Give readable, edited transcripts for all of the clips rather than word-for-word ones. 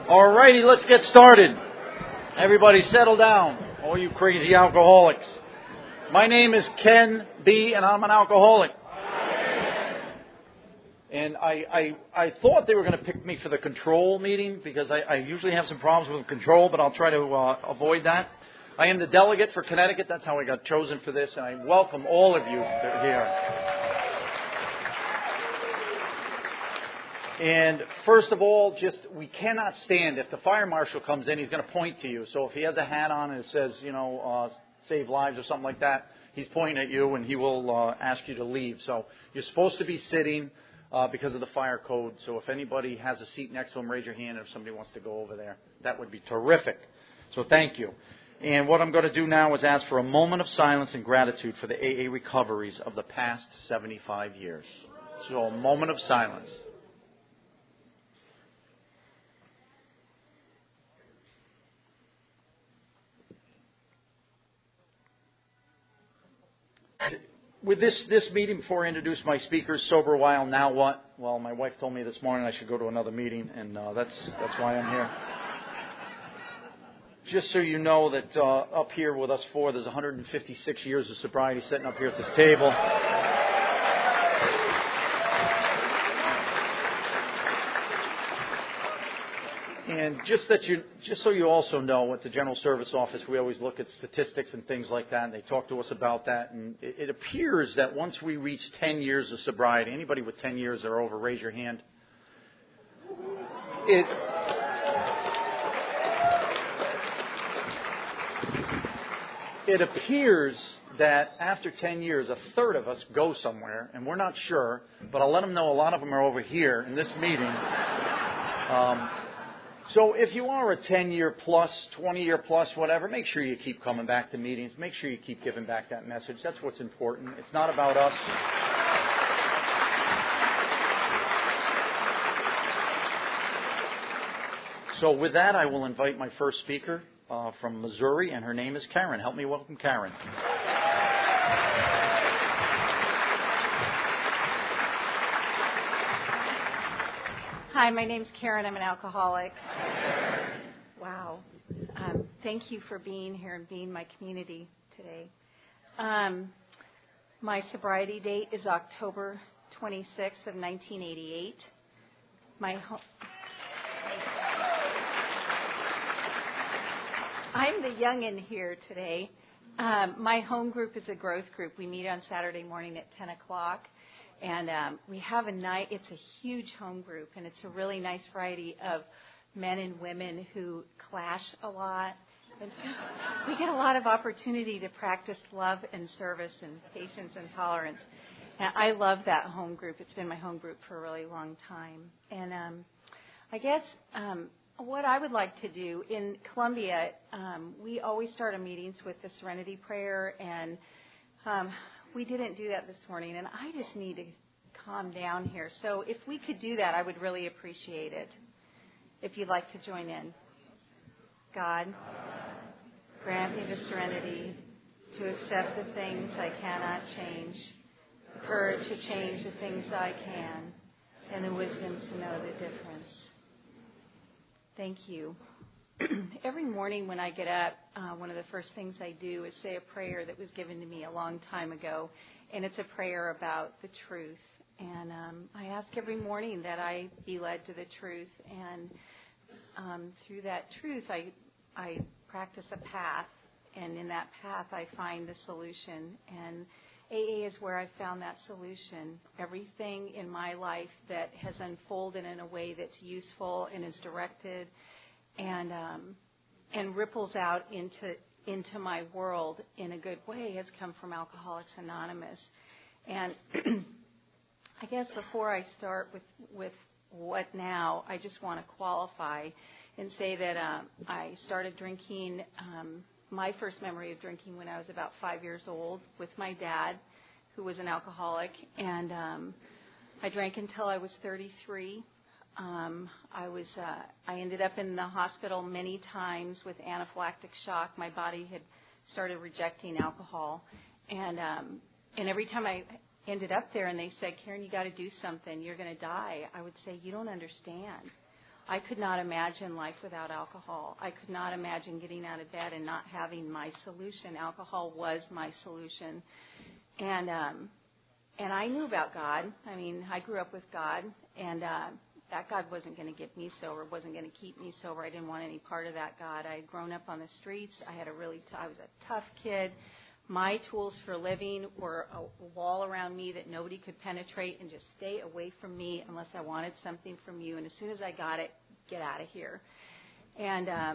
All righty, let's get started. Everybody settle down, all you crazy alcoholics. My name is Ken B., and I'm an alcoholic. And I thought they were going to pick me for the control meeting because I usually have some problems with control, but I'll try to avoid that. I am the delegate for Connecticut. That's how I got chosen for this, and I welcome all of you here. And first of all, we cannot stand. If the fire marshal comes in, he's going to point to you. So if he has a hat on and it says, save lives or something like that, he's pointing at you and he will ask you to leave. So you're supposed to be sitting because of the fire code. So if anybody has a seat next to him, raise your hand. And if somebody wants to go over there, that would be terrific. So thank you. And what I'm going to do now is ask for a moment of silence and gratitude for the AA recoveries of the past 75 years. So a moment of silence. With this meeting, before I introduce my speakers, sober a while, now what? Well, my wife told me this morning I should go to another meeting, and that's why I'm here. Just so you know that up here with us four, there's 156 years of sobriety sitting up here at this table. And just so you also know, at the General Service Office, we always look at statistics and things like that, and they talk to us about that. And it appears that once we reach 10 years of sobriety, anybody with 10 years or over, raise your hand. It appears that after 10 years, a third of us go somewhere, and we're not sure, but I'll let them know a lot of them are over here in this meeting. So if you are a 10-year plus, 20-year plus, whatever, make sure you keep coming back to meetings. Make sure you keep giving back that message. That's what's important. It's not about us. So with that, I will invite my first speaker from Missouri, and her name is Karen. Help me welcome Karen. Hi, my name's Karen. I'm an alcoholic. Wow. Thank you for being here and being my community today. My sobriety date is October 26th of 1988. I'm the youngin' here today. My home group is a growth group. We meet on Saturday morning at 10 o'clock. And we have it's a huge home group, and it's a really nice variety of men and women who clash a lot. And so we get a lot of opportunity to practice love and service and patience and tolerance. And I love that home group. It's been my home group for a really long time. And I guess what I would like to do in Columbia, we always start our meetings with the Serenity Prayer, and we didn't do that this morning, and I just need to calm down here. So if we could do that, I would really appreciate it, if you'd like to join in. God, grant me the serenity to accept the things I cannot change, the courage to change the things I can, and the wisdom to know the difference. Thank you. Every morning when I get up, one of the first things I do is say a prayer that was given to me a long time ago, and it's a prayer about the truth. And I ask every morning that I be led to the truth, and through that truth, I practice a path, and in that path, I find the solution. And AA is where I found that solution. Everything in my life that has unfolded in a way that's useful and is directed and ripples out into my world in a good way has come from Alcoholics Anonymous. And I guess before I start with what now, I just want to qualify and say that I started drinking. My first memory of drinking when I was about 5 years old with my dad, who was an alcoholic, and I drank until I was 33. I ended up in the hospital many times with anaphylactic shock. My body had started rejecting alcohol, and every time I ended up there and they said, "Karen, you got to do something. You're going to die," I would say, "You don't understand. I could not imagine life without alcohol. I could not imagine getting out of bed and not having my solution. Alcohol was my solution. And I knew about God. I mean, I grew up with God, and that God wasn't going to get me sober, wasn't going to keep me sober. I didn't want any part of that God. I had grown up on the streets. I was a tough kid. My tools for living were a wall around me that nobody could penetrate and just stay away from me unless I wanted something from you. And as soon as I got it, get out of here. And I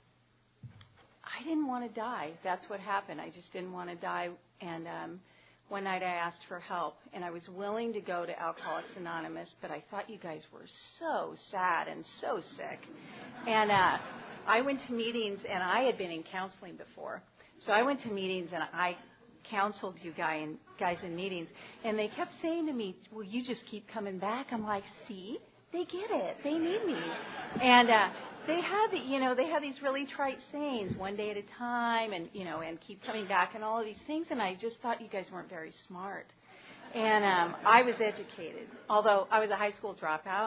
didn't want to die. That's what happened. I just didn't want to die. And one night I asked for help, and I was willing to go to Alcoholics Anonymous, but I thought you guys were so sad and so sick. And I went to meetings, and I had been in counseling before. So I went to meetings, and I counseled you guys in meetings, and they kept saying to me, well, you just keep coming back. I'm like, see, they get it. They need me. And they had these really trite sayings, one day at a time, and keep coming back, and all of these things, and I just thought you guys weren't very smart. And I was educated, although I was a high school dropout.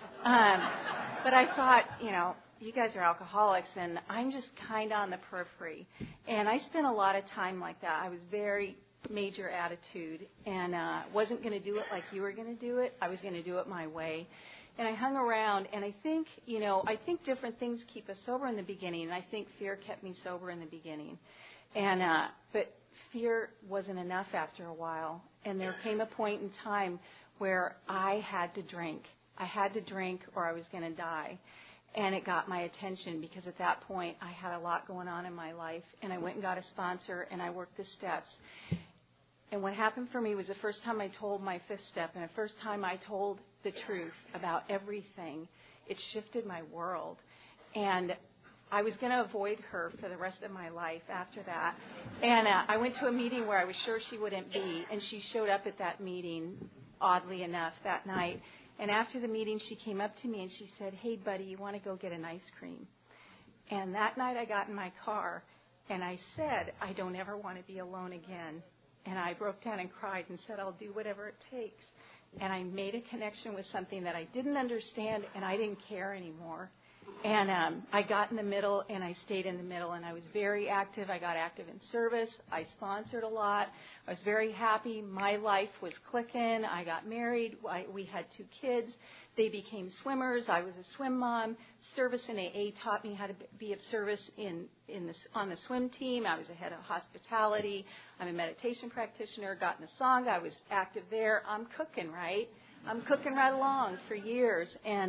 But I thought, you guys are alcoholics, and I'm just kind of on the periphery. And I spent a lot of time like that. I was very major attitude, and wasn't going to do it like you were going to do it. I was going to do it my way. And I hung around, and I think different things keep us sober in the beginning, and I think fear kept me sober in the beginning. And but fear wasn't enough after a while, and there came a point in time where I had to drink. I had to drink or I was going to die. And it got my attention because at that point I had a lot going on in my life, and I went and got a sponsor, and I worked the steps. And what happened for me was the first time I told my fifth step, and the first time I told the truth about everything, it shifted my world. And I was going to avoid her for the rest of my life after that. And I went to a meeting where I was sure she wouldn't be, and she showed up at that meeting, oddly enough, that night. And after the meeting, she came up to me and she said, hey, buddy, you want to go get an ice cream? And that night I got in my car, and I said, I don't ever want to be alone again. And I broke down and cried and said, I'll do whatever it takes. And I made a connection with something that I didn't understand, and I didn't care anymore. And I got in the middle, and I stayed in the middle, and I was very active. I got active in service. I sponsored a lot. I was very happy. My life was clicking. I got married. We had 2 kids. They became swimmers. I was a swim mom. Service in AA taught me how to be of service on the swim team. I was a head of hospitality. I'm a meditation practitioner. Got in the Sangha. I was active there. I'm cooking, right? I'm cooking right along for years. And,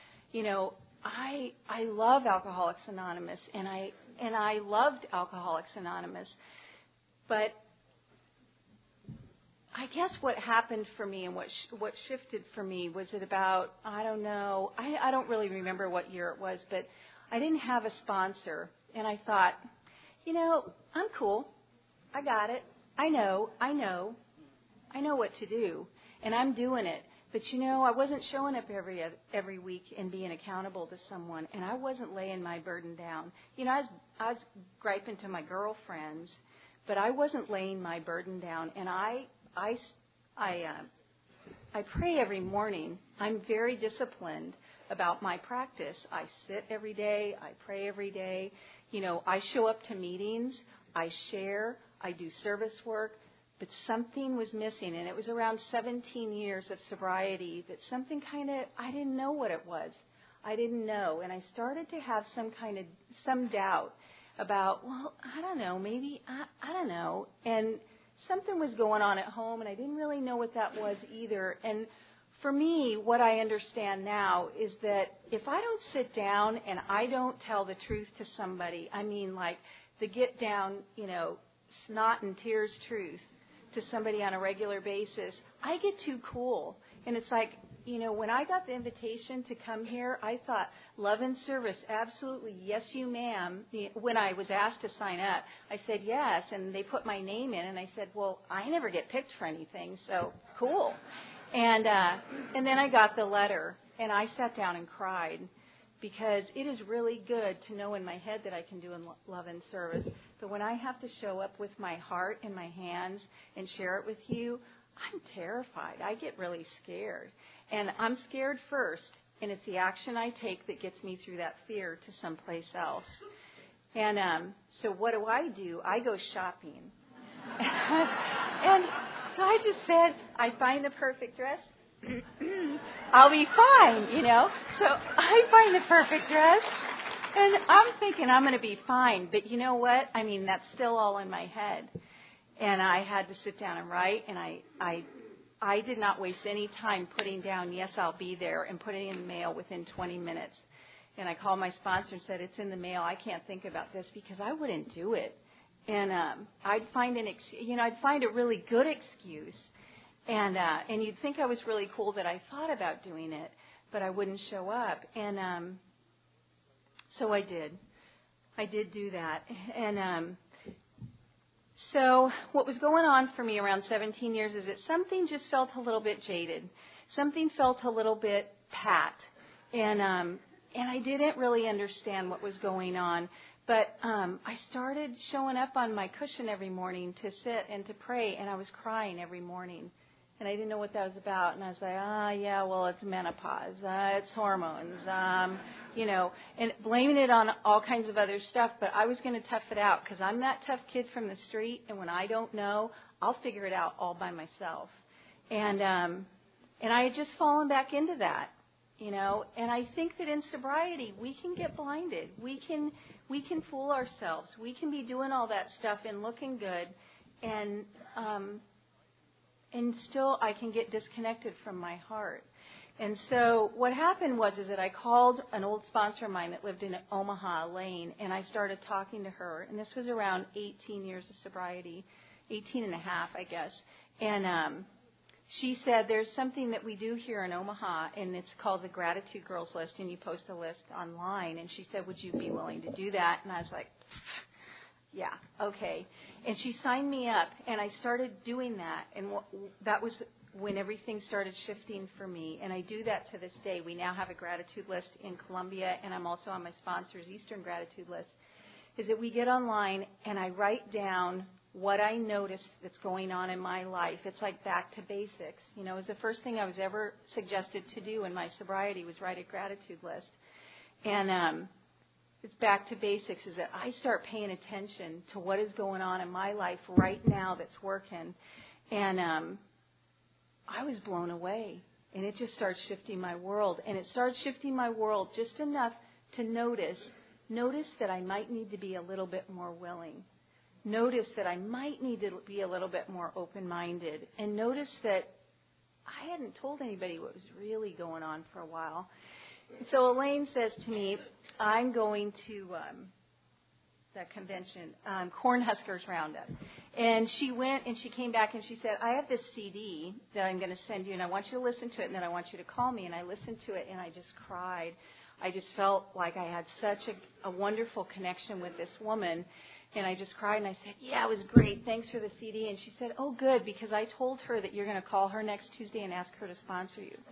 I love Alcoholics Anonymous, and I loved Alcoholics Anonymous. But I guess what happened for me and what shifted for me was it about, I don't know, I don't really remember what year it was, but I didn't have a sponsor. And I thought, I'm cool. I got it. I know what to do, and I'm doing it. But, I wasn't showing up every week and being accountable to someone, and I wasn't laying my burden down. I was griping to my girlfriends, but I wasn't laying my burden down. And I pray every morning. I'm very disciplined about my practice. I sit every day. I pray every day. I show up to meetings. I share. I do service work. But something was missing, and it was around 17 years of sobriety that something I didn't know what it was. I didn't know, and I started to have some doubt about, well, I don't know, maybe, I don't know. And something was going on at home, and I didn't really know what that was either. And for me, what I understand now is that if I don't sit down and I don't tell the truth to somebody, I mean like the get down, snot and tears truth, to somebody on a regular basis, I get too cool. And it's like, when I got the invitation to come here, I thought, love and service, absolutely, yes, you ma'am. When I was asked to sign up, I said yes, and they put my name in, and I said, well, I never get picked for anything, so cool. And then I got the letter, and I sat down and cried, because it is really good to know in my head that I can do in love and service. But when I have to show up with my heart in my hands and share it with you, I'm terrified. I get really scared. And I'm scared first, and it's the action I take that gets me through that fear to someplace else. And so what do? I go shopping. And so I just said, I find the perfect dress, I'll be fine, So I find the perfect dress, and I'm thinking I'm going to be fine. But you know what? I mean, that's still all in my head. And I had to sit down and write, and I did not waste any time putting down, yes, I'll be there, and putting it in the mail within 20 minutes. And I called my sponsor and said, it's in the mail. I can't think about this, because I wouldn't do it. And I'd find I'd find a really good excuse. And you'd think I was really cool that I thought about doing it, but I wouldn't show up. And so I did. I did do that. And so what was going on for me around 17 years is that something just felt a little bit jaded. Something felt a little bit pat. And I didn't really understand what was going on. But I started showing up on my cushion every morning to sit and to pray, and I was crying every morning. And I didn't know what that was about. And I was like, yeah, well, it's menopause. It's hormones, and blaming it on all kinds of other stuff. But I was going to tough it out, because I'm that tough kid from the street, and when I don't know, I'll figure it out all by myself. And I had just fallen back into that, And I think that in sobriety, we can get blinded. We can fool ourselves. We can be doing all that stuff and looking good, and still I can get disconnected from my heart. And so what happened was that I called an old sponsor of mine that lived in Omaha, Elaine, and I started talking to her. And this was around 18 years of sobriety, 18 and a half, I guess. And she said, there's something that we do here in Omaha, and it's called the Gratitude Girls List, and you post a list online. And she said, would you be willing to do that? And I was like, yeah, okay. And she signed me up, and I started doing that. And that was when everything started shifting for me. And I do that to this day. We now have a gratitude list in Columbia, and I'm also on my sponsor's Eastern Gratitude List, is that we get online, and I write down what I noticed that's going on in my life. It's like back to basics. It was the first thing I was ever suggested to do in my sobriety was write a gratitude list. And it's back to basics, is that I start paying attention to what is going on in my life right now that's working. And I was blown away. And it just started shifting my world. And it started shifting my world just enough to notice that I might need to be a little bit more willing. Notice that I might need to be a little bit more open-minded. And notice that I hadn't told anybody what was really going on for a while. So Elaine says to me, I'm going to that convention, Cornhuskers Roundup. And she went and she came back and she said, I have this CD that I'm going to send you, and I want you to listen to it, and then I want you to call me. And I listened to it, and I just cried. I just felt like I had such a wonderful connection with this woman. And I just cried, and I said, yeah, it was great. Thanks for the CD. And she said, oh, good, because I told her that you're going to call her next Tuesday and ask her to sponsor you.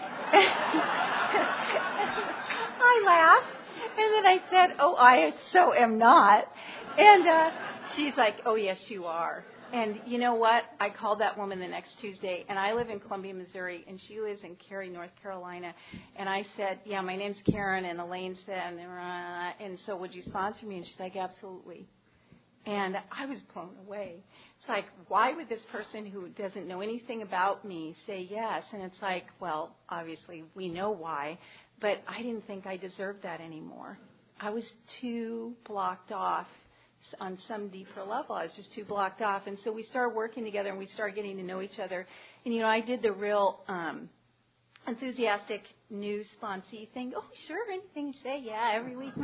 I laughed. And then I said, oh, I so am not. And she's like, oh, yes, you are. And you know what? I called that woman the next Tuesday, and I live in Columbia, Missouri, and she lives in Cary, North Carolina. And I said, yeah, my name's Karen, and Elaine said, and so would you sponsor me? And she's like, absolutely. And I was blown away. It's like, why would this person who doesn't know anything about me say yes? And it's like, well, obviously we know why, but I didn't think I deserved that anymore. I was too blocked off on some deeper level. I was just too blocked off. And so we started working together, and we started getting to know each other. And, I did the real enthusiastic new sponsee thing. Oh, sure, anything you say, yeah, every week.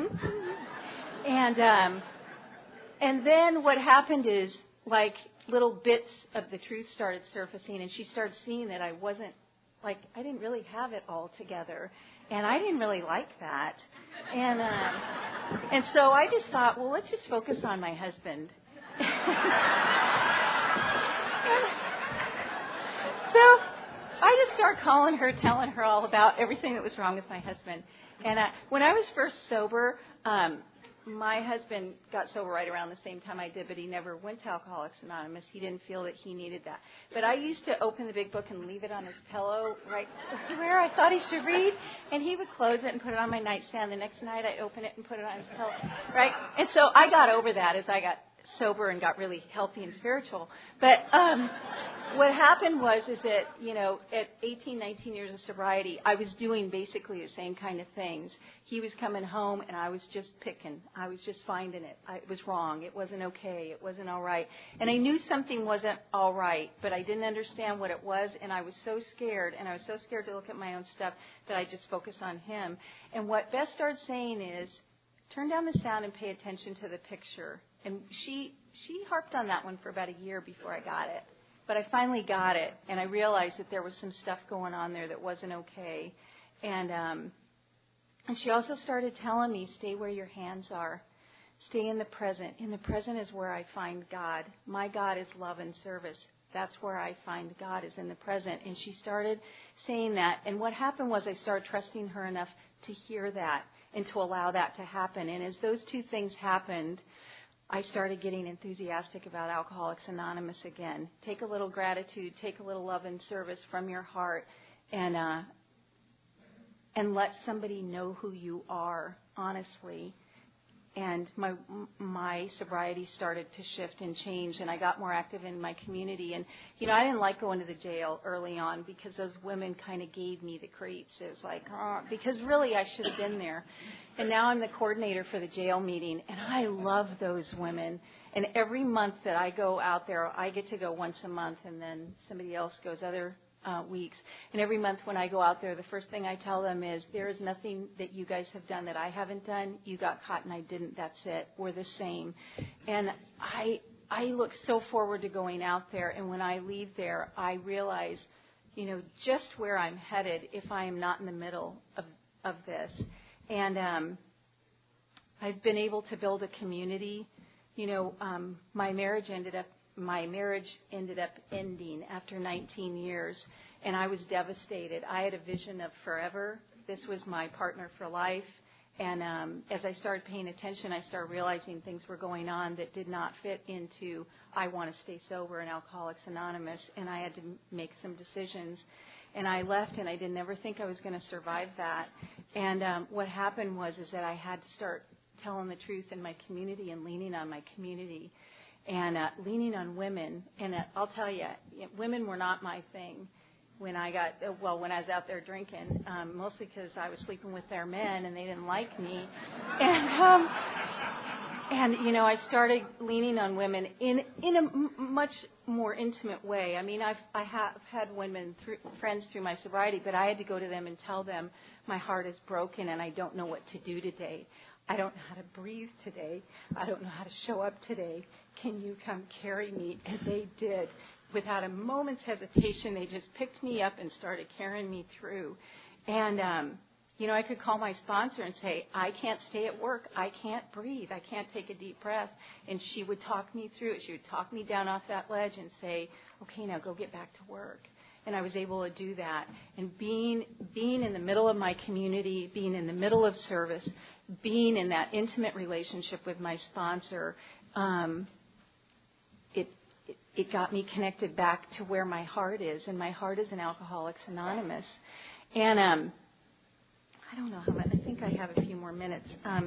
And then what happened is, like, little bits of the truth started surfacing, and she started seeing that I wasn't, like, I didn't really have it all together. And I didn't really like that. And so I just thought, well, let's just focus on my husband. So I just started calling her, telling her all about everything that was wrong with my husband. And when I was first sober, my husband got sober right around the same time I did, but he never went to Alcoholics Anonymous. He didn't feel that he needed that. But I used to open the big book and leave it on his pillow right where I thought he should read, and he would close it and put it on my nightstand. The next night I'd open it and put it on his pillow, right? And so I got over that as I got sober and got really healthy and spiritual. But what happened was that, at 18, 19 years of sobriety, I was doing basically the same kind of things. He was coming home, and I was just picking. I was just finding it. It was wrong. It wasn't okay. It wasn't all right. And I knew something wasn't all right, but I didn't understand what it was, and I was so scared, and I was so scared to look at my own stuff that I just focused on him. And what Beth started saying is, turn down the sound and pay attention to the picture. And she harped on that one for about a year before I got it. But I finally got it, and I realized that there was some stuff going on there that wasn't okay. And she also started telling me, stay where your hands are. Stay in the present. In the present is where I find God. My God is love and service. That's where I find God, is in the present. And she started saying that. And what happened was I started trusting her enough to hear that and to allow that to happen. And as those two things happened, I started getting enthusiastic about Alcoholics Anonymous again. Take a little gratitude, take a little love and service from your heart, and let somebody know who you are, honestly. And my sobriety started to shift and change, and I got more active in my community. And, I didn't like going to the jail early on because those women kind of gave me the creeps. It was like, because really I should have been there. And now I'm the coordinator for the jail meeting, and I love those women. And every month that I go out there, I get to go once a month, and then somebody else goes other weeks. And every month when I go out there, the first thing I tell them is, there is nothing that you guys have done that I haven't done. You got caught and I didn't. That's it. We're the same. And I look so forward to going out there. And when I leave there, I realize, just where I'm headed if I am not in the middle of this. And I've been able to build a community. My marriage ended up ending after 19 years, and I was devastated. I had a vision of forever. This was my partner for life. And as I started paying attention, I started realizing things were going on that did not fit into I want to stay sober and Alcoholics Anonymous, and I had to make some decisions. And I left, and I didn't ever think I was going to survive that. And what happened was that I had to start telling the truth in my community and leaning on my community. And leaning on women, and I'll tell you, women were not my thing when I when I was out there drinking, mostly because I was sleeping with their men and they didn't like me. And I started leaning on women in a much more intimate way. I mean, I have had women, friends through my sobriety, but I had to go to them and tell them my heart is broken and I don't know what to do today. I don't know how to breathe today. I don't know how to show up today. Can you come carry me? And they did. Without a moment's hesitation, they just picked me up and started carrying me through. And, I could call my sponsor and say, I can't stay at work. I can't breathe. I can't take a deep breath. And she would talk me through it. She would talk me down off that ledge and say, okay, now go get back to work. And I was able to do that. And being in the middle of my community, being in the middle of service, being in that intimate relationship with my sponsor, it got me connected back to where my heart is, and my heart is in Alcoholics Anonymous. And I don't know how much. I think I have a few more minutes.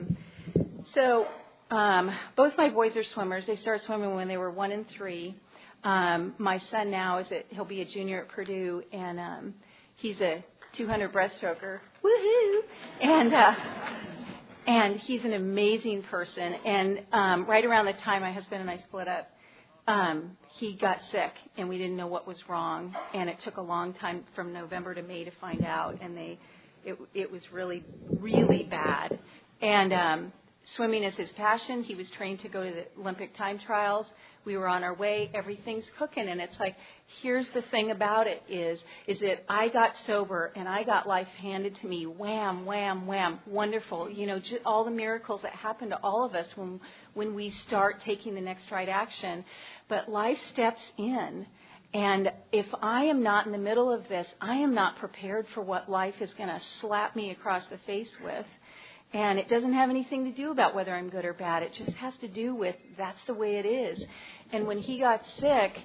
Both my boys are swimmers. They started swimming when they were 1 and 3. My son now he'll be a junior at Purdue, and he's a 200 breaststroker. Woohoo! And he's an amazing person. And right around the time my husband and I split up, he got sick, and we didn't know what was wrong. And it took a long time from November to May to find out. And it was really, really bad. And swimming is his passion. He was trained to go to the Olympic time trials. We were on our way. Everything's cooking. And it's like, here's the thing about it is that I got sober and I got life handed to me. Wham, wham, wham. Wonderful. Just all the miracles that happen to all of us when we start taking the next right action. But life steps in. And if I am not in the middle of this, I am not prepared for what life is going to slap me across the face with. And it doesn't have anything to do about whether I'm good or bad. It just has to do with that's the way it is. And when he got sick,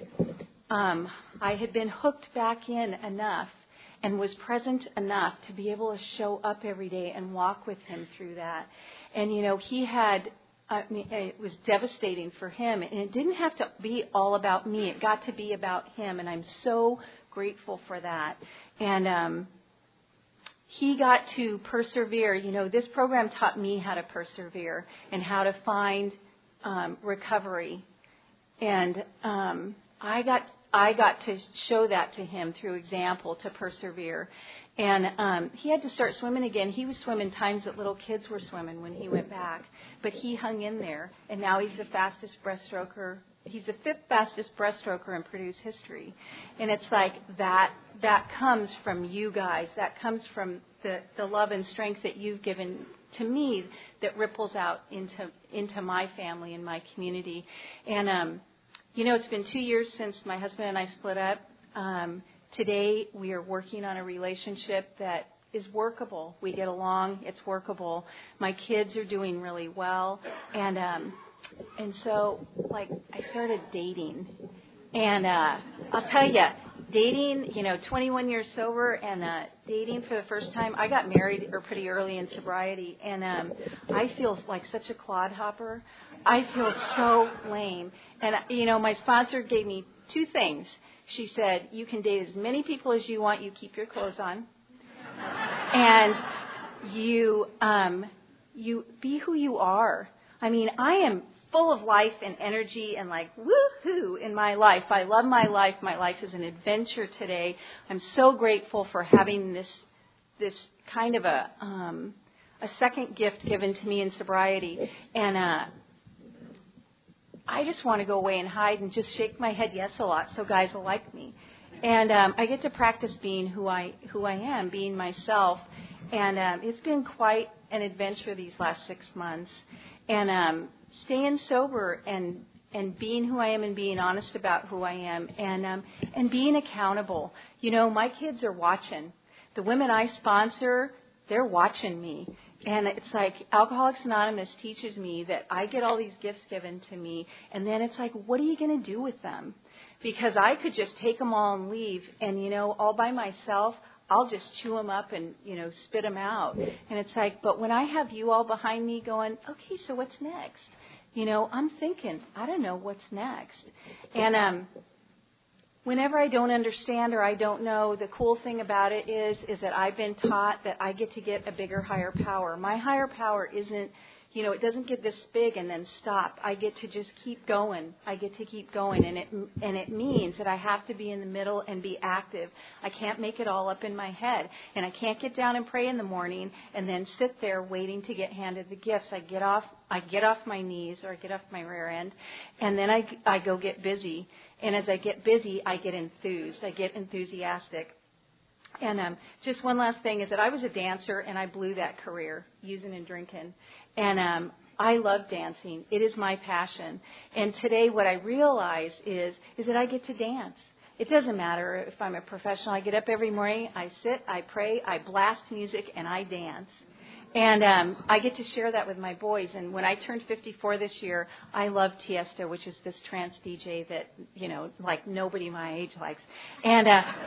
I had been hooked back in enough and was present enough to be able to show up every day and walk with him through that. And, he had, it was devastating for him. And it didn't have to be all about me. It got to be about him. And I'm so grateful for that. And he got to persevere. This program taught me how to persevere and how to find recovery. And I got to show that to him through example to persevere. And he had to start swimming again. He was swimming times that little kids were swimming when he went back. But he hung in there. And now he's the fastest breaststroker. He's the 5th fastest breaststroker in Purdue's history. And it's like that comes from you guys. That comes from the love and strength that you've given to me that ripples out into my family and my community. And it's been 2 years since my husband and I split up. Today, we are working on a relationship that is workable. We get along. It's workable. My kids are doing really well. And so, I started dating. And I'll tell you, dating, 21 years sober and dating for the first time. I got married pretty early in sobriety. And I feel like such a clodhopper. I feel so lame. And, my sponsor gave me 2 things. She said, you can date as many people as you want. You keep your clothes on. And you be who you are. I mean, I am full of life and energy and woohoo in my life. I love my life. My life is an adventure today. I'm so grateful for having this kind of a second gift given to me in sobriety. And I just want to go away and hide and just shake my head yes a lot so guys will like me. And I get to practice being who I am, being myself. And it's been quite an adventure these last 6 months. And staying sober and being who I am and being honest about who I am and being accountable. My kids are watching. The women I sponsor, they're watching me. And it's like Alcoholics Anonymous teaches me that I get all these gifts given to me, and then it's like, what are you going to do with them? Because I could just take them all and leave, and, all by myself, I'll just chew them up and, spit them out. And it's like, but when I have you all behind me going, okay, so what's next? I'm thinking, I don't know what's next. And whenever I don't understand or I don't know, the cool thing about it is that I've been taught that I get to get a bigger, higher power. My higher power isn't, it doesn't get this big and then stop. I get to just keep going. I get to keep going, and it means that I have to be in the middle and be active. I can't make it all up in my head, and I can't get down and pray in the morning and then sit there waiting to get handed the gifts. I get off my knees or I get off my rear end, and then I go get busy. And as I get busy, I get enthused. I get enthusiastic. And just one last thing is that I was a dancer, and I blew that career, using and drinking. And I love dancing. It is my passion. And today what I realize is that I get to dance. It doesn't matter if I'm a professional. I get up every morning, I sit, I pray, I blast music, and I dance. And I get to share that with my boys. And when I turned 54 this year, I love Tiesto, which is this trance DJ that, like nobody my age likes. And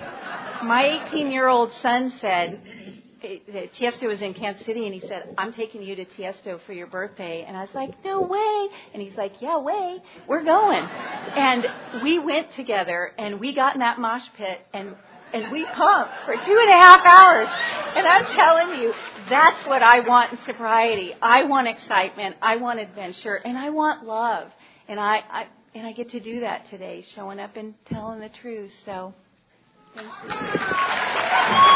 my 18-year-old son said, Tiesto was in Kansas City, and he said, I'm taking you to Tiesto for your birthday. And I was like, no way. And he's like, yeah, way. We're going. And we went together, and we got in that mosh pit, and we pumped for 2.5 hours. And I'm telling you, that's what I want in sobriety. I want excitement. I want adventure. And I want love. And I get to do that today, showing up and telling the truth. So, thank you.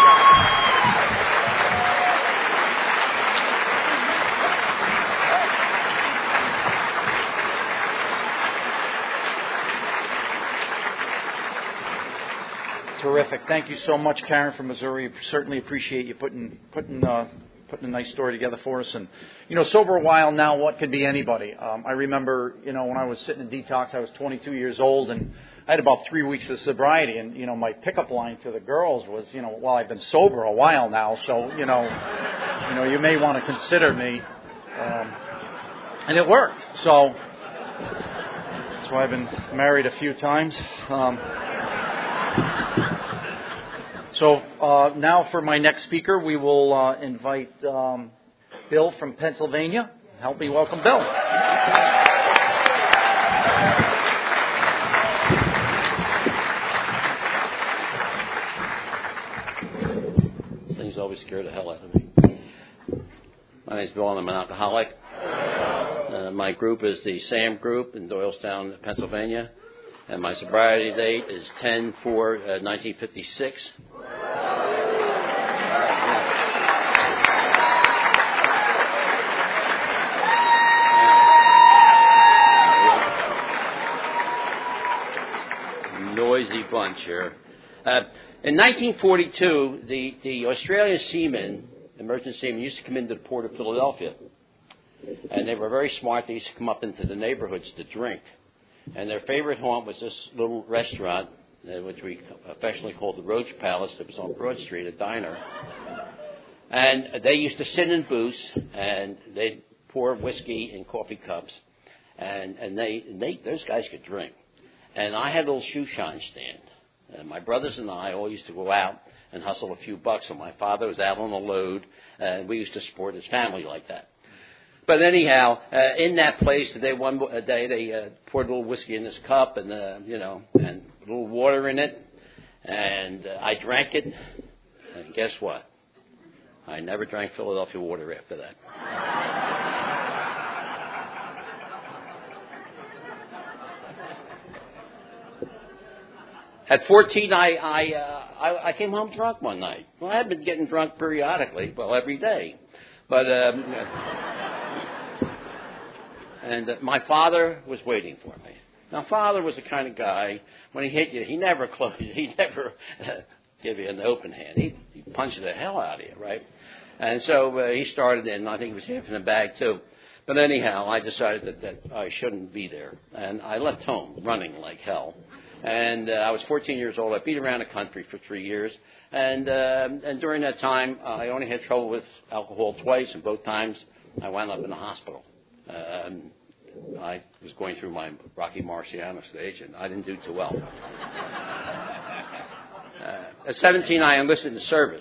Terrific. Thank you so much, Karen from Missouri. Certainly appreciate you putting a nice story together for us. And, sober a while now, what could be anybody? I remember, when I was sitting in detox, I was 22 years old, and I had about 3 weeks of sobriety. And, my pickup line to the girls was, well, I've been sober a while now, so, you may want to consider me. And it worked. So that's why I've been married a few times. So now for my next speaker, we will invite Bill from Pennsylvania. Help me welcome Bill. Things always scare the hell out of me. My name is Bill, and I'm an alcoholic. My group is the SAM Group in Doylestown, Pennsylvania, and my sobriety date is 10/4/1956. Noisy bunch here. In 1942, the Australian seamen, merchant seamen, used to come into the port of Philadelphia. And they were very smart. They used to come up into the neighborhoods to drink. And their favorite haunt was this little restaurant, which we affectionately called the Roach Palace. It was on Broad Street, a diner. And they used to sit in booths, and they'd pour whiskey in coffee cups. And those guys could drink. And I had a little shoe shine stand. And my brothers and I all used to go out and hustle a few bucks. And my father was out on a load, and we used to support his family like that. But anyhow, in that place, one day they poured a little whiskey in this cup and and a little water in it, and I drank it. And guess what? I never drank Philadelphia water after that. At 14, I came home drunk one night. Well, I had been getting drunk periodically, every day, but. And my father was waiting for me. Now, father was the kind of guy, when he hit you, he never closed you. He never give you an open hand. He punched the hell out of you, right? And so he started in, and I think he was half in the bag, too. But anyhow, I decided that I shouldn't be there. And I left home running like hell. And I was 14 years old. I beat around the country for 3 years. And during that time, I only had trouble with alcohol twice, and both times I wound up in the hospital. I was going through my Rocky Marciano stage, and I didn't do too well. At 17, I enlisted in the service.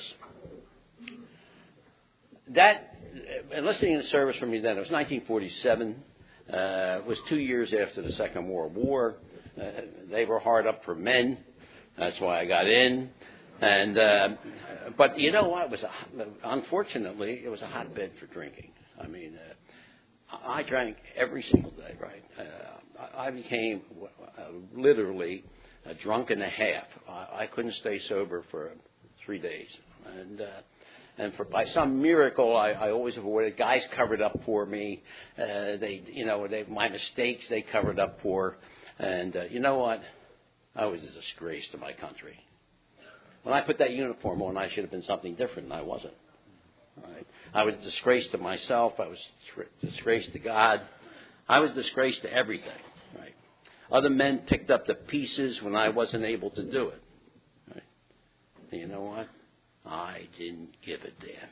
That enlisting in the service for me then, it was 1947. It was 2 years after the Second World War. They were hard up for men. That's why I got in. And but you know what? Unfortunately, it was a hotbed for drinking. I mean. I drank every single day, right? I became literally a drunk and a half. I couldn't stay sober for 3 days. And by some miracle, I always avoided. Guys covered up for me. My mistakes they covered up for. And you know what? I was a disgrace to my country. When I put that uniform on, I should have been something different, and I wasn't. Right. I was disgraced to myself. I was disgraced to God. I was disgraced to everything. Right. Other men picked up the pieces when I wasn't able to do it. Right. And you know what? I didn't give a damn.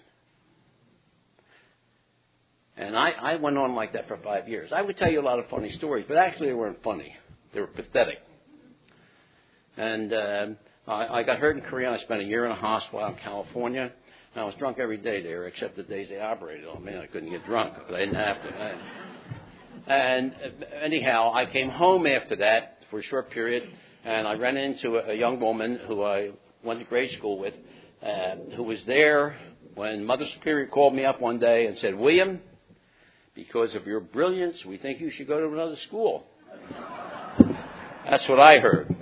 And I went on like that for 5 years. I would tell you a lot of funny stories, but actually they weren't funny. They were pathetic. And I got hurt in Korea. I spent a year in a hospital out in California. And I was drunk every day there, except the days they operated on me. I couldn't get drunk, but I didn't have to. And anyhow, I came home after that for a short period, and I ran into a young woman who I went to grade school with, who was there when Mother Superior called me up one day and said, "William, because of your brilliance, we think you should go to another school." That's what I heard.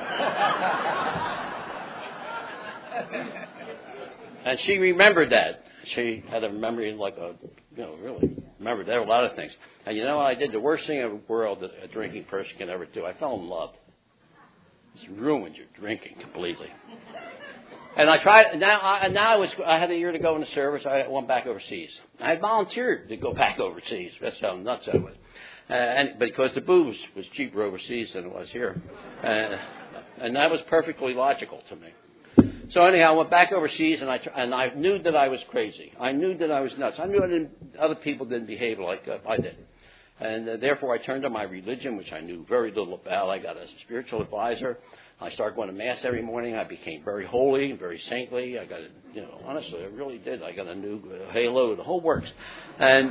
And she remembered that. She had a memory really remembered that, a lot of things. And you know what I did? The worst thing in the world that a drinking person can ever do. I fell in love. It's ruined your drinking completely. And I tried. I had a year to go in the service. I went back overseas. I had volunteered to go back overseas. That's how nuts I was. And because the booze was cheaper overseas than it was here, and that was perfectly logical to me. So anyhow, I went back overseas, and I knew that I was crazy. I knew that I was nuts. I knew other people didn't behave like I did. And therefore, I turned to my religion, which I knew very little about. I got a spiritual advisor. I started going to Mass every morning. I became very holy, very saintly. I got, honestly, I really did. I got a new halo, the whole works. And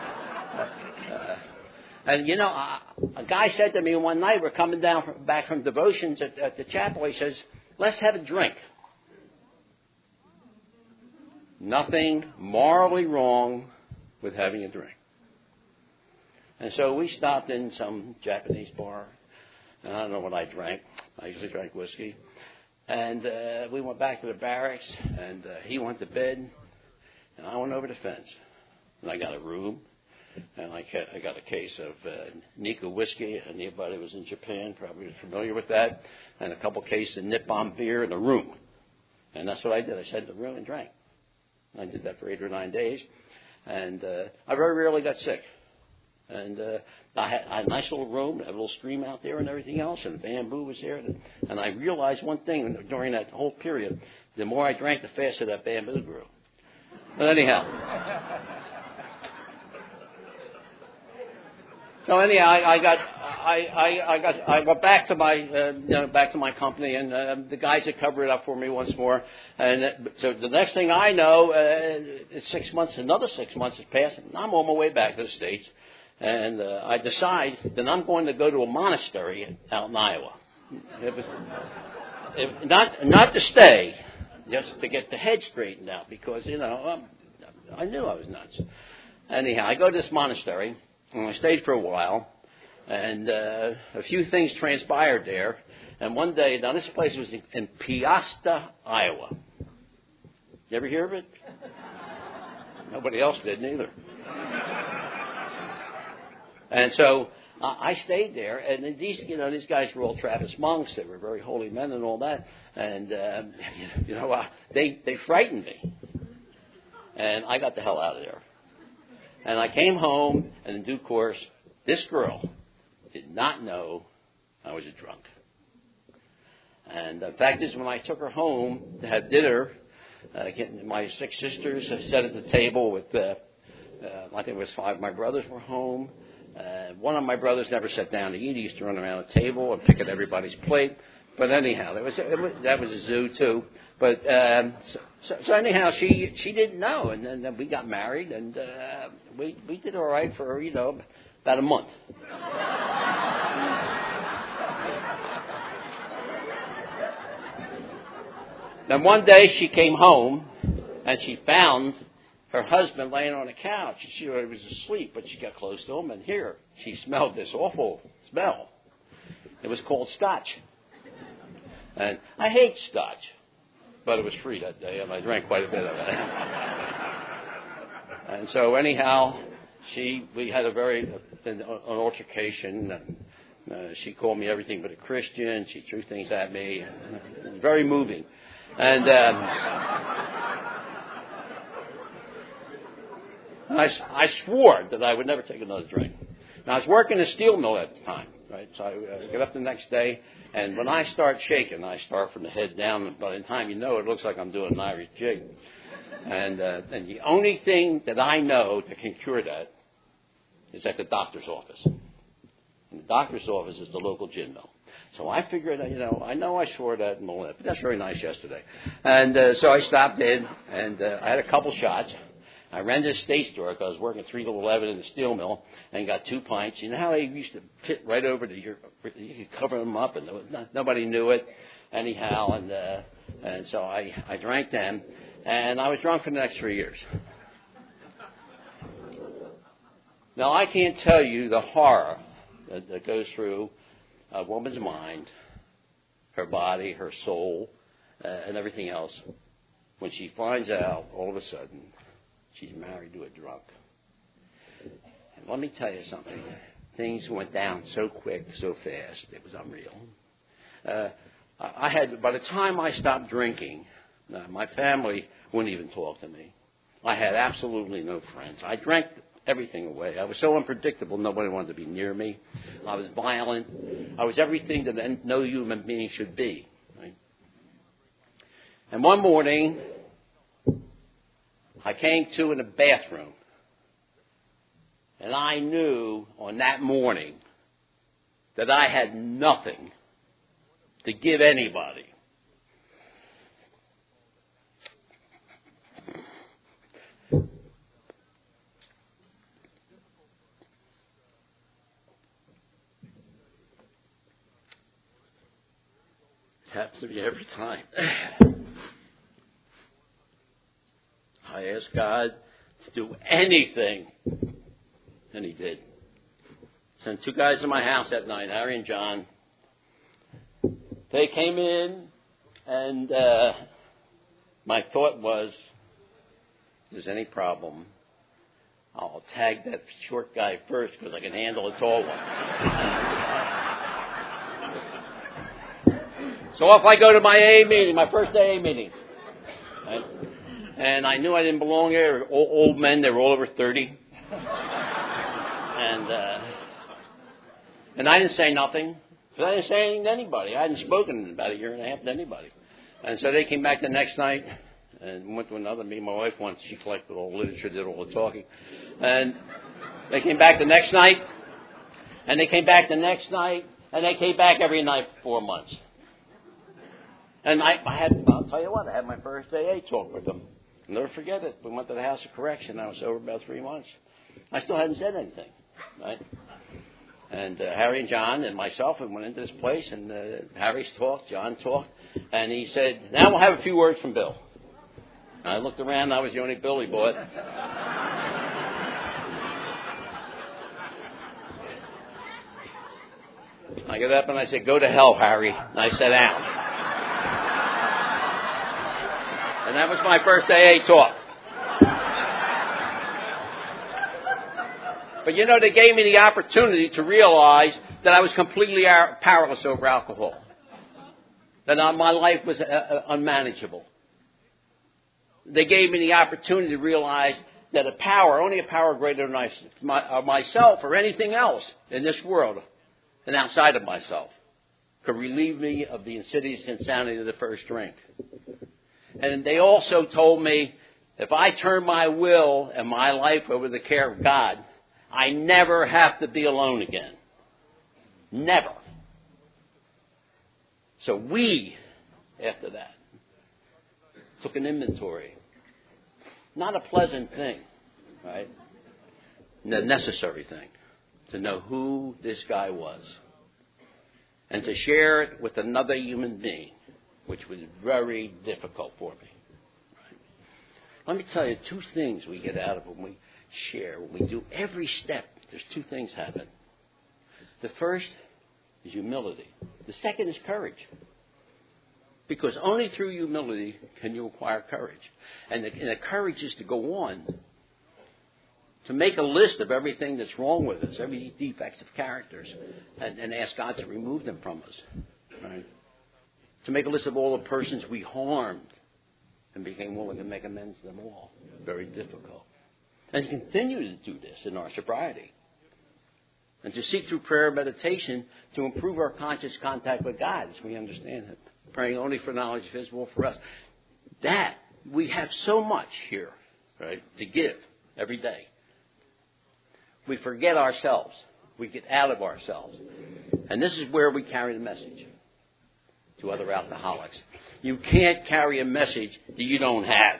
a guy said to me one night, we're coming back from devotions at the chapel. He says, let's have a drink. Nothing morally wrong with having a drink. And so we stopped in some Japanese bar. And I don't know what I drank. I usually drank whiskey. And we went back to the barracks, and he went to bed, and I went over the fence. And I got a room, and I got a case of Nikka whiskey. And anybody who was in Japan probably was familiar with that. And a couple cases of Nippon beer in a room. And that's what I did. I sat in the room and drank. I did that for 8 or 9 days. And I very rarely got sick. And I had a nice little room, had a little stream out there and everything else, and bamboo was there. And I realized one thing during that whole period: the more I drank, the faster that bamboo grew. But anyhow, I went back to my company, and the guys had covered it up for me once more. And so the next thing I know, it's 6 months. Another 6 months has passed, and I'm on my way back to the States. And I decide that I'm going to go to a monastery out in Iowa. Not to stay, just to get the head straightened out, because, I knew I was nuts. Anyhow, I go to this monastery, and I stayed for a while, and a few things transpired there. And one day, now this place was in Peosta, Iowa. You ever hear of it? Nobody else did, neither. And so I stayed there, and these guys were all Trappist monks. They were very holy men and all that. And they frightened me, and I got the hell out of there. And I came home, and in due course, this girl did not know I was a drunk. And the fact is, when I took her home to have dinner, my 6 sisters sat at the table with, I think it was 5 of my brothers were home. One of my brothers never sat down to eat. He used to run around the table and pick at everybody's plate. But anyhow, that was a zoo too. But so anyhow, she didn't know, and then we got married, and we did all right for about a month. Then one day she came home, and she found her husband laying on a couch. She was asleep, but she got close to him, and here she smelled this awful smell. It was called scotch. And I hate scotch, but it was free that day, and I drank quite a bit of it. And so anyhow, we had an altercation. And, she called me everything but a Christian. She threw things at me. It was very moving. And I swore that I would never take another drink. Now, I was working a steel mill at the time, right? So I get up the next day, and when I start shaking, I start from the head down. And by the time you know it, looks like I'm doing an Irish jig. And the only thing that I know that can cure that is at the doctor's office. And the doctor's office is the local gin mill. So I figured, I know I swore that in the lip, but that's very nice yesterday. And so I stopped in, and I had a couple shots. I ran to the state store because I was working 3 to 11 in the steel mill and got 2 pints. You know how they used to pit right over you could cover them up, and nobody knew it anyhow. And so I drank them, and I was drunk for the next 3 years. Now, I can't tell you the horror that goes through a woman's mind, her body, her soul, and everything else when she finds out all of a sudden she's married to a drunk. And let me tell you something. Things went down so quick, so fast, it was unreal. By the time I stopped drinking, my family wouldn't even talk to me. I had absolutely no friends. I drank everything away. I was so unpredictable, nobody wanted to be near me. I was violent. I was everything that no human being should be. Right? And one morning, I came to in the bathroom. And I knew on that morning that I had nothing to give anybody. It happens to me every time. I asked God to do anything, and He did. Sent two guys to my house that night, Harry and John. They came in, and my thought was, if there's any problem, I'll tag that short guy first because I can handle a tall one. So off I go to my AA meeting, my first AA meeting. Right? And I knew I didn't belong there. They were all old men. They were all over 30. And I didn't say nothing. Because I didn't say anything to anybody. I hadn't spoken in about a year and a half to anybody. And so they came back the next night and went to another meeting. My wife once, she collected all the literature, did all the talking. And they came back the next night. And they came back the next night. And they came back every night for 4 months. And I'll tell you what, I had my first AA talk with them. I'll never forget it. We went to the House of Correction. I was sober about 3 months. I still hadn't said anything, right? And Harry and John and myself went into this place, and Harry talked, John talked, and he said, now we'll have a few words from Bill. And I looked around, I was the only Bill he bought. I got up and I said, go to hell, Harry. And I sat down. And that was my first AA talk. But you know, they gave me the opportunity to realize that I was completely powerless over alcohol. That my life was unmanageable. They gave me the opportunity to realize that only a power greater than myself or anything else in this world and outside of myself could relieve me of the insidious insanity of the first drink. And they also told me, if I turn my will and my life over to the care of God, I never have to be alone again. Never. So we, after that, took an inventory. Not a pleasant thing, right? A necessary thing. To know who this guy was. And to share it with another human being, which was very difficult for me. Right? Let me tell you 2 things we get out of when we share. When we do every step, there's 2 things happen. The first is humility. The second is courage. Because only through humility can you acquire courage. And the courage is to go on. To make a list of everything that's wrong with us, every defects of characters, and ask God to remove them from us. Right? To make a list of all the persons we harmed and became willing to make amends to them all. Very difficult. And to continue to do this in our sobriety. And to seek through prayer and meditation to improve our conscious contact with God as we understand Him. Praying only for knowledge of His will for us. That, we have so much here, right, to give every day. We forget ourselves. We get out of ourselves. And this is where we carry the message to other alcoholics. You can't carry a message that you don't have.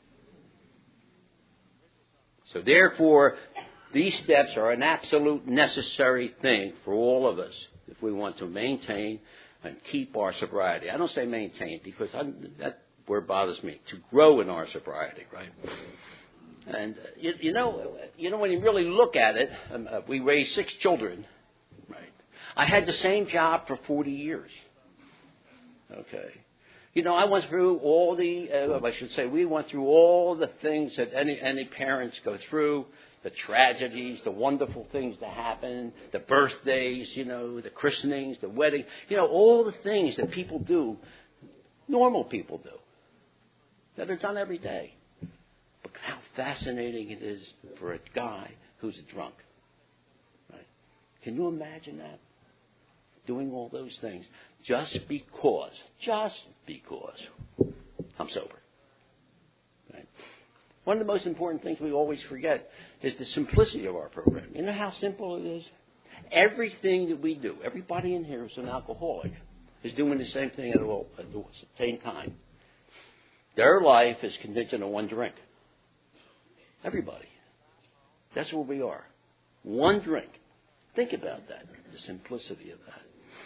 So therefore, these steps are an absolute necessary thing for all of us if we want to maintain and keep our sobriety. I don't say maintain because that word bothers me. To grow in our sobriety, right? And you know, when you really look at it, we raised 6 children, right? I had the same job for 40 years. Okay. You know, I went through all we went through all the things that any parents go through, the tragedies, the wonderful things that happen, the birthdays, the christenings, the wedding, all the things that people do, normal people do, that are done every day. But how fascinating it is for a guy who's a drunk. Right? Can you imagine that? Doing all those things just because. I'm sober. Right? One of the most important things we always forget is the simplicity of our program. You know how simple it is? Everything that we do, everybody in here who's an alcoholic is doing the same thing at the same time. Their life is contingent on one drink. Everybody. That's where we are. One drink. Think about that, the simplicity of that.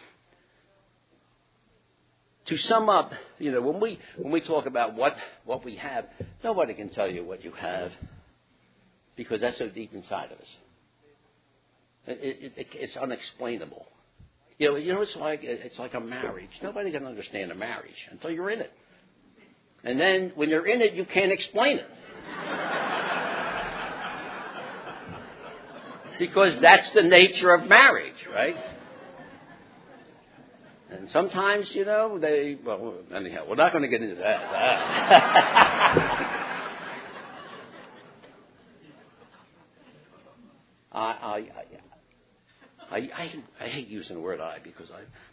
To sum up, when we talk about what we have, nobody can tell you what you have because that's so deep inside of us. It's unexplainable. It's like a marriage. Nobody can understand a marriage until you're in it. And then when you're in it, you can't explain it. Because that's the nature of marriage, right? And sometimes, anyhow, we're not going to get into that. I hate using the word "I" because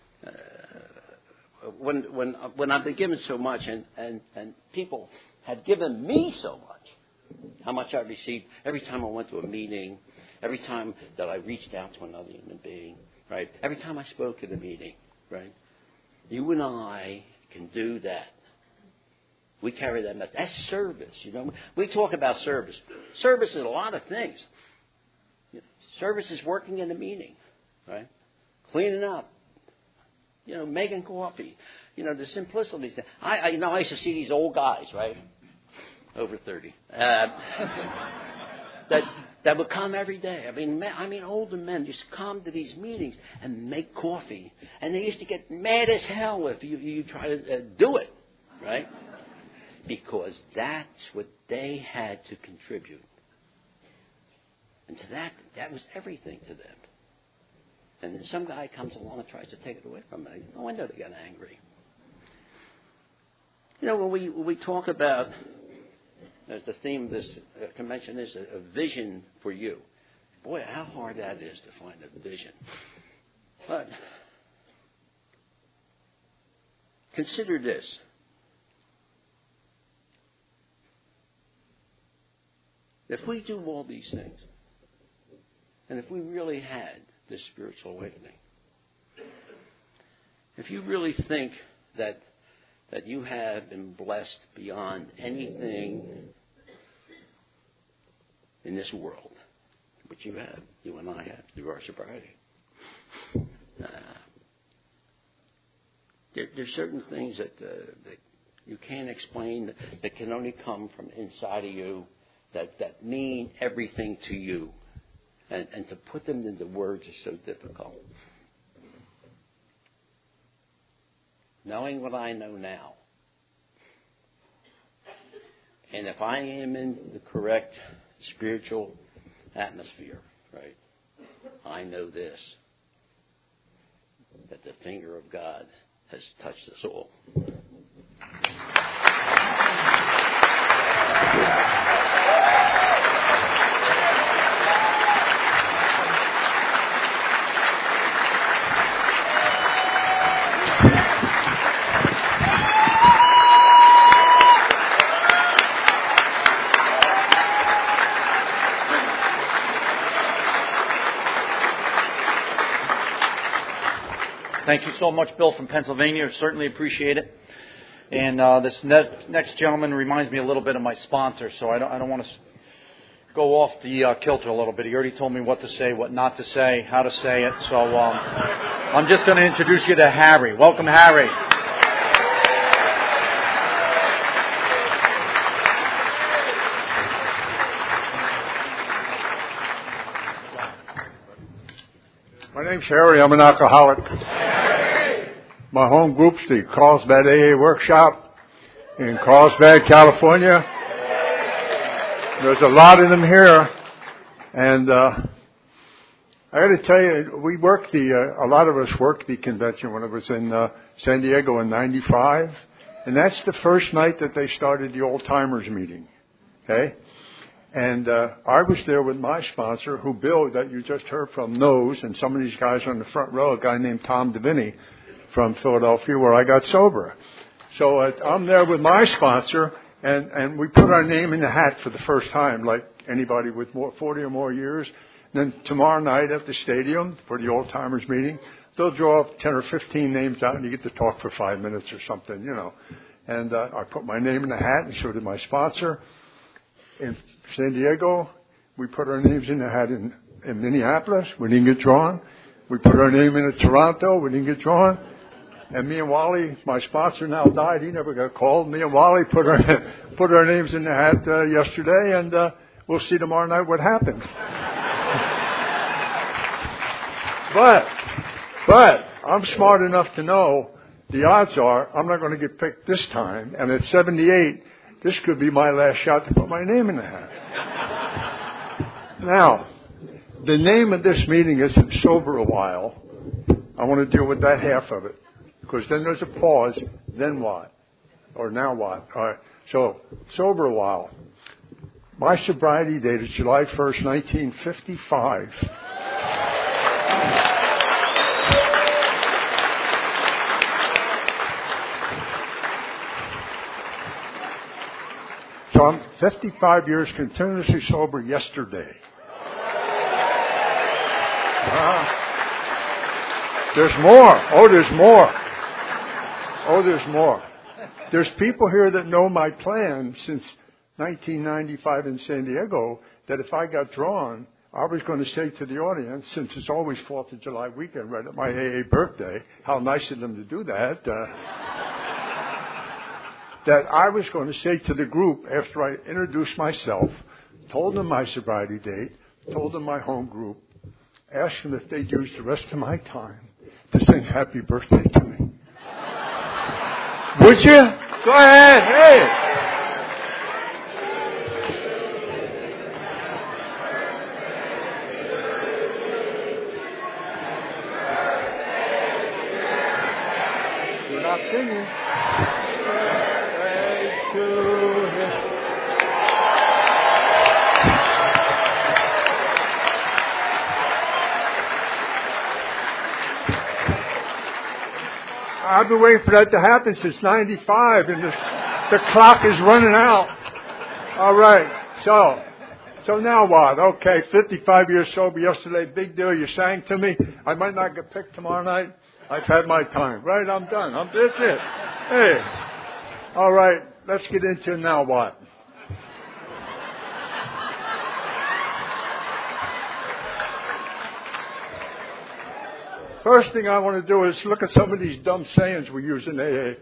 when I've been given so much and people have given me so much, how much I've received every time I went to a meeting, every time that I reached out to another human being, right? Every time I spoke at a meeting, right? You and I can do that. We carry that message. That's service, We talk about service. Service is a lot of things. Service is working in a meeting, right? Cleaning up, making coffee, the simplicity. I used to see these old guys, right? Over 30. That would come every day. I mean, older men used to come to these meetings and make coffee. And they used to get mad as hell if you try to do it, right? Because that's what they had to contribute. And to that was everything to them. And then some guy comes along and tries to take it away from them. No wonder they got angry. When we talk about, as the theme of this convention is, a vision for you. Boy, how hard that is to find a vision. But consider this. If we do all these things, and if we really had this spiritual awakening, if you really think that you have been blessed beyond anything in this world, which you have, you and I have, through our sobriety. There's certain things that you can't explain, that can only come from inside of you, that mean everything to you. And to put them into words is so difficult. Knowing what I know now, and if I am in the correct spiritual atmosphere, right, I know this, that the finger of God has touched us all. Thank you so much, Bill from Pennsylvania. Certainly appreciate it. And this next gentleman reminds me a little bit of my sponsor, so I don't want to go off the kilter a little bit. He already told me what to say, what not to say, how to say it. So I'm just going to introduce you to Harry. Welcome, Harry. My name's Harry. I'm an alcoholic. My home group's the Carlsbad AA Workshop in Carlsbad, California. There's a lot of them here, and I got to tell you, we worked a lot of us worked the convention when it was in San Diego in '95, and that's the first night that they started the old timers meeting. Okay. And I was there with my sponsor, who Bill, that you just heard from, knows, and some of these guys on the front row, a guy named Tom Deviney from Philadelphia, where I got sober. So I'm there with my sponsor, and we put our name in the hat for the first time, like anybody with 40 or more years. Then tomorrow night at the stadium for the old timers meeting, they'll draw up 10 or 15 names out, and you get to talk for 5 minutes or something, you know. And I put my name in the hat, and so did my sponsor. In San Diego, we put our names in the hat in Minneapolis. We didn't get drawn. We put our name in Toronto. We didn't get drawn. And me and Wally, my sponsor now died. He never got called. Me and Wally put our names in the hat yesterday, and we'll see tomorrow night what happens. But I'm smart enough to know the odds are I'm not going to get picked this time. And at 78, this could be my last shot to put my name in the hat. Now, the name of this meeting isn't Sober a While. I want to deal with that half of it. Because then there's a pause. Then what? Or now what? All right. So, Sober a While. My sobriety date is July 1st, 1955. So I'm 55 years continuously sober yesterday. There's more. Oh, there's more. Oh, there's more. There's people here that know my plan since 1995 in San Diego that if I got drawn, I was going to say to the audience, since it's always 4th of July weekend right at my AA birthday, how nice of them to do that, that I was going to say to the group after I introduced myself, told them my sobriety date, told them my home group, asked them if they'd use the rest of my time to sing happy birthday to me. Would you? Go ahead. Hey. We're not singing. Birthday to him. I've been waiting for that to happen since 95, and the clock is running out. All right, so now what? Okay, 55 years sober yesterday, big deal. You sang to me. I might not get picked tomorrow night. I've had my time. Right, I'm done. That's it. Hey, all right, let's get into now what? First thing I want to do is look at some of these dumb sayings we use in AA.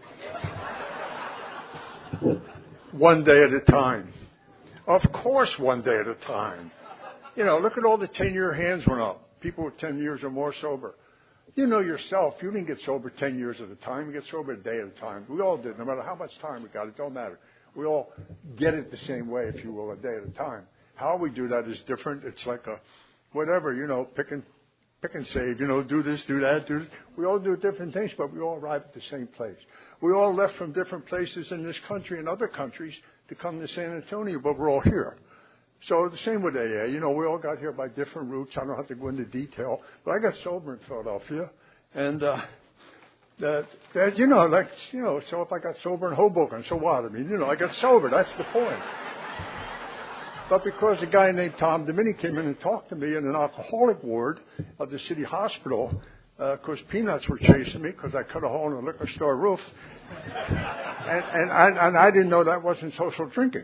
One day at a time. Of course, one day at a time. You know, look at all the 10-year hands went up. People with 10 years or more sober. You know yourself, you didn't get sober 10 years at a time. You get sober a day at a time. We all did, no matter how much time we got. It don't matter. We all get it the same way, if you will, a day at a time. How we do that is different. It's like a whatever, you know, pick and save, you know, do this, do that, do this. We all do different things, but we all arrive at the same place. We all left from different places in this country and other countries to come to San Antonio, but we're all here. So the same with AA. You know, we all got here by different routes. I don't have to go into detail, but I got sober in Philadelphia. And, you know, like, you know, so if I got sober in Hoboken, so what? I mean, you know, I got sober. That's the point. But because a guy named Tom Domini came in and talked to me in an alcoholic ward of the city hospital, because peanuts were chasing me because I cut a hole in a liquor store roof, and I didn't know that wasn't social drinking.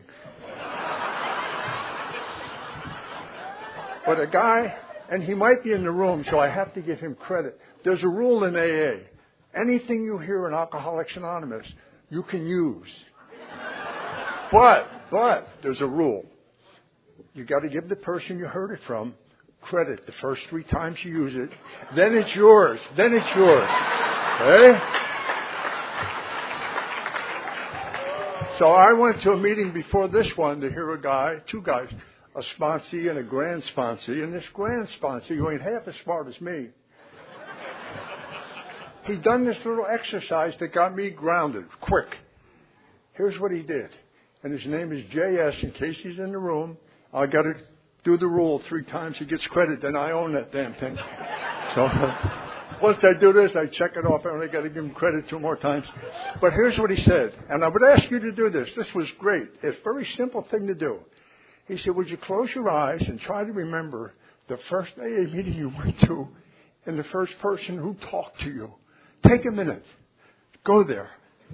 But a guy, and he might be in the room, so I have to give him credit. There's a rule in AA. Anything you hear in Alcoholics Anonymous, you can use. But there's a rule. You got to give the person you heard it from credit the first 3 times you use it. Then it's yours. Okay? So I went to a meeting before this one to hear two guys, a sponsee and a grand sponsee. And this grand sponsee, who ain't half as smart as me, he done this little exercise that got me grounded quick. Here's what he did. And his name is J.S. in case he's in the room. I got to do the rule 3 times. He gets credit, then I own that damn thing. So Once I do this, I check it off. I only got to give him credit 2 more times. But here's what he said, and I would ask you to do this. This was great. It's a very simple thing to do. He said, would you close your eyes and try to remember the first AA meeting you went to and the first person who talked to you? Take a minute. Go there.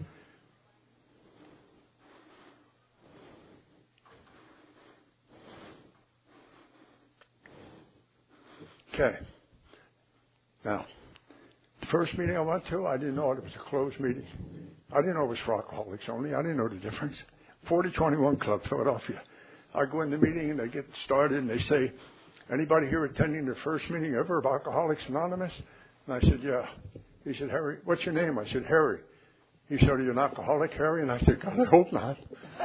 Okay. Now, the first meeting I went to, I didn't know it was a closed meeting. I didn't know it was for alcoholics only. I didn't know the difference. 4021 Club, Philadelphia. I go in the meeting and they get started and they say, anybody here attending the first meeting ever of Alcoholics Anonymous? And I said, yeah. He said, Harry, what's your name? I said, Harry. He said, are you an alcoholic, Harry? And I said, God, I hope not.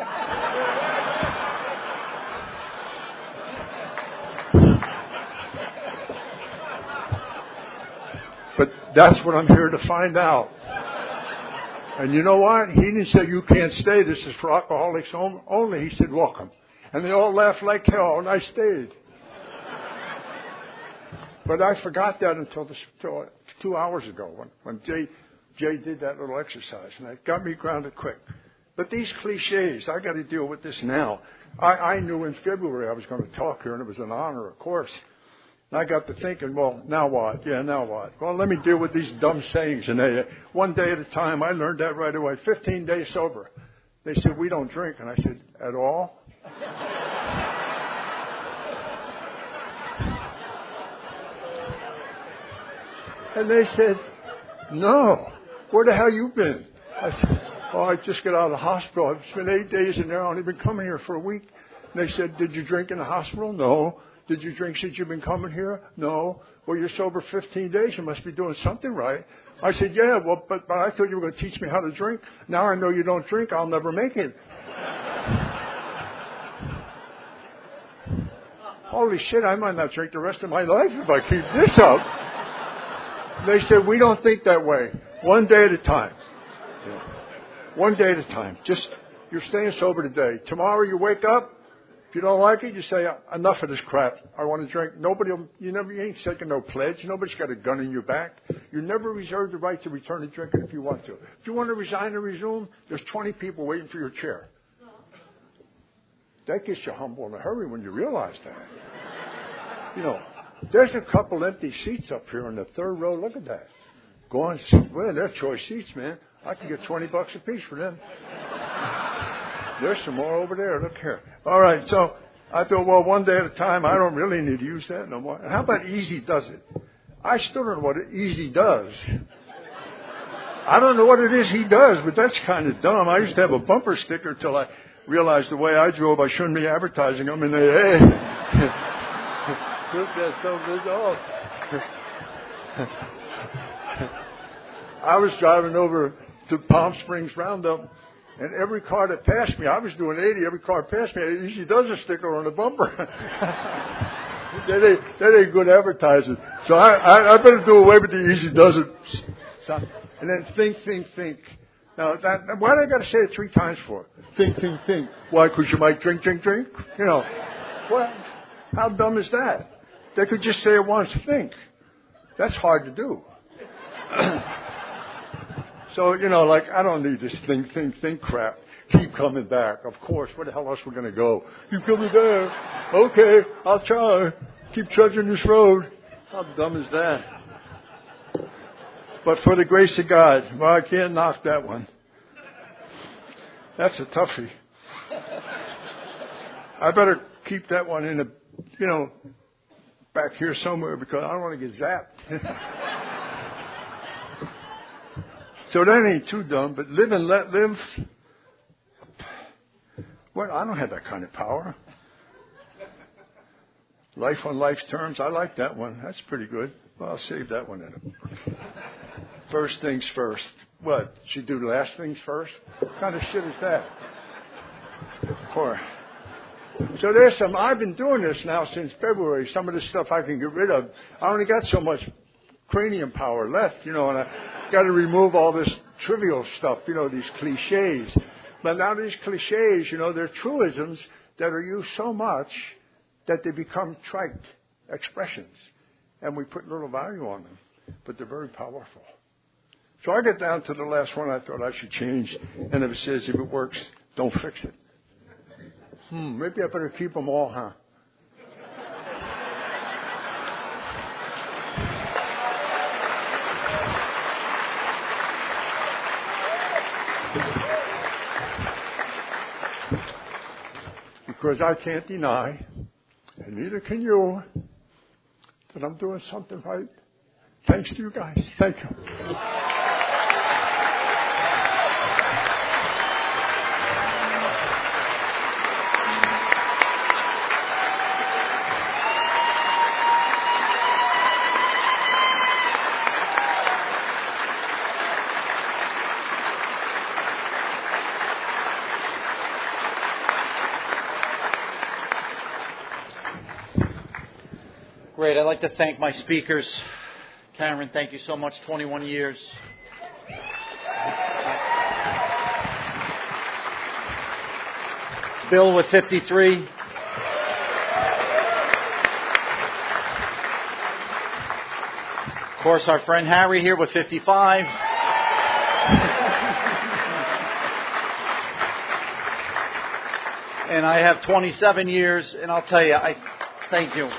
But that's what I'm here to find out. And you know what? He didn't say, you can't stay. This is for alcoholics only. He said, welcome. And they all laughed like hell, and I stayed. But I forgot that until 2 hours ago when Jay did that little exercise, and it got me grounded quick. But these cliches, I got to deal with this now. I knew in February I was going to talk here, and it was an honor, of course. And I got to thinking, well, now what? Yeah, now what? Well, let me deal with these dumb sayings. And one day at a time, I learned that right away. 15 days sober. They said, we don't drink. And I said, at all? And they said, no. Where the hell you been? I said, oh, I just got out of the hospital. I've spent 8 days in there. I've only been coming here for a week. And they said, did you drink in the hospital? No. Did you drink since you've been coming here? No. Well, you're sober 15 days. You must be doing something right. I said, yeah, well, but I thought you were going to teach me how to drink. Now I know you don't drink. I'll never make it. Holy shit, I might not drink the rest of my life if I keep this up. They said, we don't think that way. One day at a time. Yeah. One day at a time. Just, you're staying sober today. Tomorrow you wake up. If you don't like it, you say, enough of this crap. I want to drink. You ain't taking no pledge. Nobody's got a gun in your back. You never reserve the right to return to drinking if you want to. If you want to resign and resume, there's 20 people waiting for your chair. That gets you humble in a hurry when you realize that. You know, there's a couple empty seats up here in the third row. Look at that. Go on, well, they're choice seats, man. I can get $20 a piece for them. There's some more over there. Look here. All right, so I thought, well, one day at a time, I don't really need to use that no more. And how about Easy Does It? I still don't know what Easy does. I don't know what it is he does, but that's kind of dumb. I used to have a bumper sticker till I realized the way I drove, I shouldn't be advertising them. And they, hey, look, that's so bizarre. I was driving over to Palm Springs Roundup. And every car that passed me, I was doing 80, every car passed me, it usually does a sticker on the bumper. that ain't good advertising. So I better do away with the Easy Does It. And then think. Now, why do I got to say it 3 times for? Think. Why? Because you might drink. You know, what? How dumb is that? They could just say it once, think. That's hard to do. So, you know, like, I don't need this think crap. Keep coming back. Of course, where the hell else we're going to go? Keep coming back. Okay, I'll try. Keep trudging this road. How dumb is that? But for the grace of God, well, I can't knock that one. That's a toughie. I better keep that one in back here somewhere because I don't want to get zapped. So that ain't too dumb, but live and let live. Well, I don't have that kind of power. Life on life's terms, I like that one. That's pretty good. Well, I'll save that one in. First things first. What? Should do the last things first? What kind of shit is that? So there's some, I've been doing this now since February. Some of this stuff I can get rid of. I only got so much cranium power left, and I got to remove all this trivial stuff, these cliches. But now these cliches, they're truisms that are used so much that they become trite expressions. And we put little value on them. but they're very powerful. So I get down to the last one I thought I should change, and if it says if it works, don't fix it. Maybe I better keep them all, huh? Because I can't deny, and neither can you, that I'm doing something right. Thanks to you guys. Thank you. Great. I'd like to thank my speakers. Cameron, thank you so much. 21 years. Bill with 53. Of course, our friend Harry here with 55. And I have 27 years, and I'll tell you, I thank you.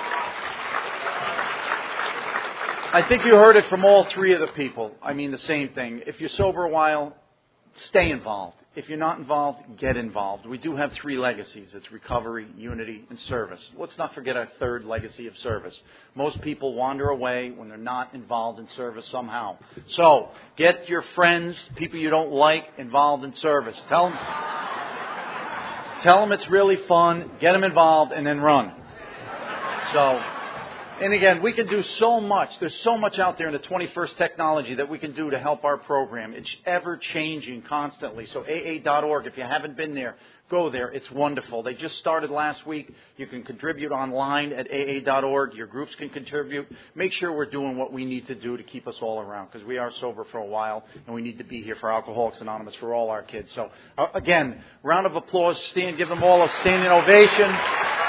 I think you heard it from all three of the people. I mean, the same thing. If you're sober a while, stay involved. If you're not involved, get involved. We do have three legacies. It's recovery, unity, and service. Let's not forget our third legacy of service. Most people wander away when they're not involved in service somehow. So, get your friends, people you don't like, involved in service. Tell them it's really fun, get them involved, and then run. So... And again, we can do so much. There's so much out there in the 21st technology that we can do to help our program. It's ever-changing constantly. So AA.org, if you haven't been there, go there. It's wonderful. They just started last week. You can contribute online at AA.org. Your groups can contribute. Make sure we're doing what we need to do to keep us all around, because we are sober for a while, and we need to be here for Alcoholics Anonymous for all our kids. So, again, round of applause. Give them all a standing ovation.